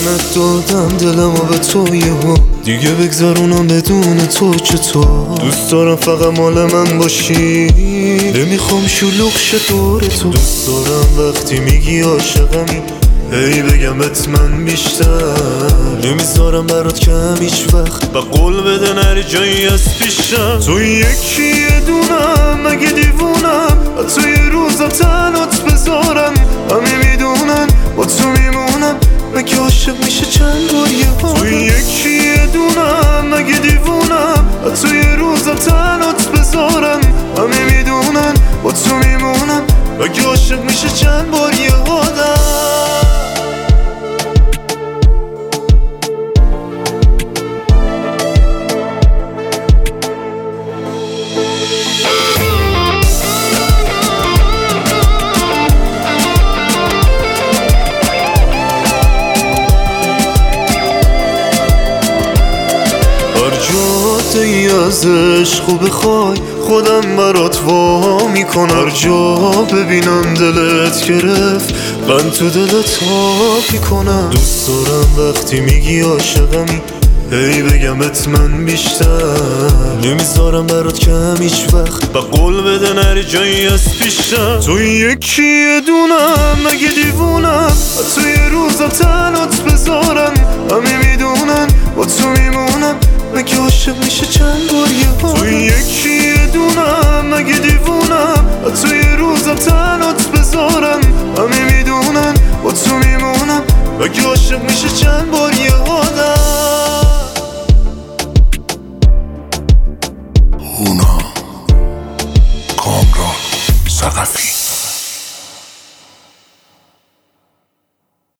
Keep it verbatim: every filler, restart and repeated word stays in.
تنت دادم دلمو به تو یهو دیگه بگذرونم بدون تو چطور. دوست دارم فقط مال من باشی، نمیخوام شلوغ شه دور تو. دوست دارم وقتی میگی عاشقمی هی بگم بهت من بیشتر، نمیذارم برات کم هیچ وقت و قول بده نری جایی از پیشم. تو یکی یه دونم مگه دیوونم، حتی یه روزم تنات بذارم. همه میدونن با تو میمونم، مگه عاشق میشه چند بار یه بار. تو یکی یه دونم مگه دیوونم، حتی یه روزم تنات بذارم. همه میدونن با تو میمونم، مگه عاشق میشه چند بار یه آدم. ای از عشق بخوای خودم برات وا میکنم. هر جا ببینم دلت گرفت من تو دلت ها میکنم. دوست دارم وقتی میگی عاشقمی هی بگم بهت من بیشتر، نمیذارم برات کم هیچ وقت و قول بده نری جایی از پیشم. تو یکی یه دونم مگه دیوونم، حتی یه روزم تنات بذارم. همه میدونن با تو میمونم، مگه عاشق میشه چند بار یه بار. تو یکی یه دونم مگه دیوونم، حتی یه روزم تنات بذارم. همه میدونن با تو میمونم، مگه عاشق میشه چند بار یه آدم. اونا کامران ثقفی.